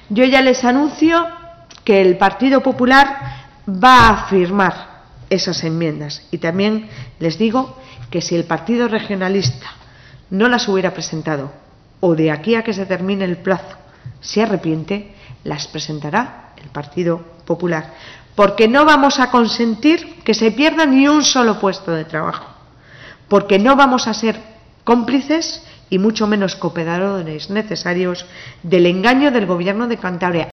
Yo ya les anuncio que el Partido Popular va a firmar esas enmiendas y también les digo que si el Partido Regionalista no las hubiera presentado o de aquí a que se termine el plazo se arrepiente, las presentará el Partido Popular, porque no vamos a consentir que se pierda ni un solo puesto de trabajo, porque no vamos a ser cómplices y mucho menos cooperadores necesarios del engaño del Gobierno de Cantabria.